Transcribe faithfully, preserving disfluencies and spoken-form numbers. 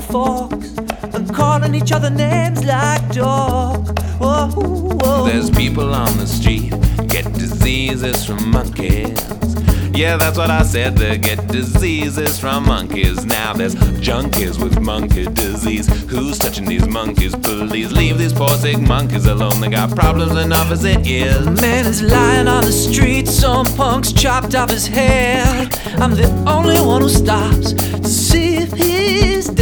forks and calling each other names like dogs. Whoa, whoa. There's people on the street get diseases from monkeys. Yeah, that's what I said, they get diseases from monkeys. Now there's junkies with monkey disease. Who's touching these monkeys? Please leave these poor sick monkeys alone. They got problems enough as it is. A man is lying on the street, some punk's chopped off his head. I'm the only one who stops to see if he's